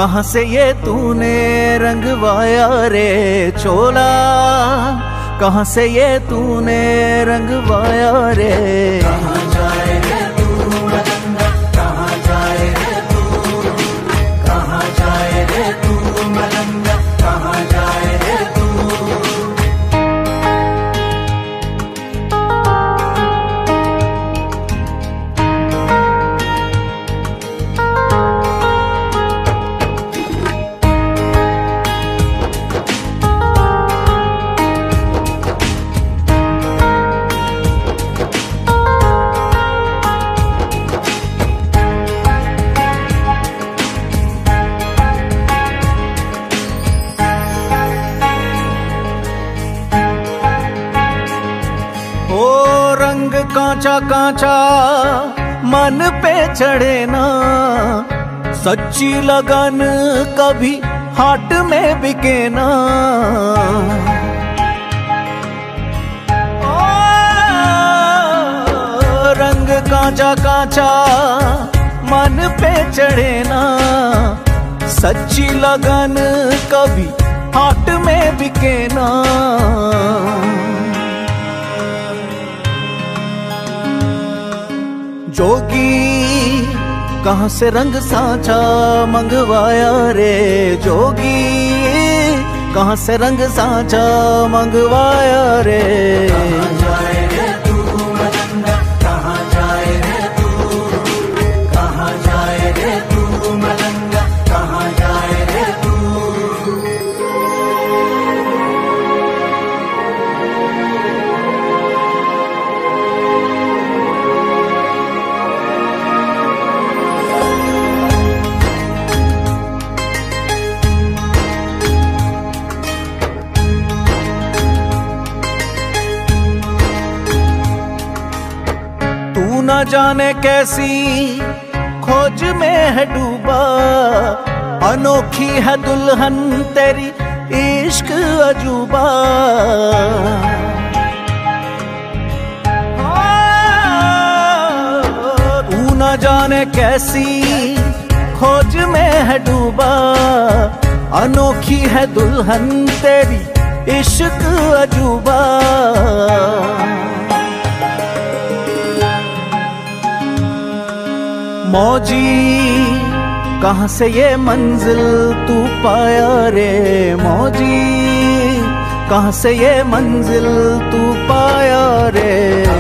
कहाँ से ये तूने रंगवाया रे चोला, कहाँ से ये तूने रंगवाया रे। कहाँ जाए रे तू मलंगा, कहाँ जाए रे तू, कहाँ जाए रे तू मलंगा, कहाँ जाए रे तू। रंग कांचा कांचा मन पे चढ़े ना, सच्ची लगन कभी हाट में बिके ना। रंग कांचा कांचा मन पे चढ़े ना, सच्ची लगन कभी हाट में बिके ना। जोगी कहाँ से रंग सांचा मंगवाया रे जोगी, कहाँ से रंग सांचा मंगवाया रे। कहाँ जाए रे तू मलंगा, कहाँ जाए रे तू, कहाँ जाए रे तू मलंगा, कहाँ जाए रे तू। न जाने कैसी खोज में है डूबा, अनोखी है दुल्हन तेरी इश्क अजूबा। तू न जाने कैसी खोज में है डूबा, अनोखी है दुल्हन तेरी इश्क अजूबा। मौजी कहाँ से ये मंजिल तू पाया रे मौजी, कहाँ से ये मंजिल तू पाया रे।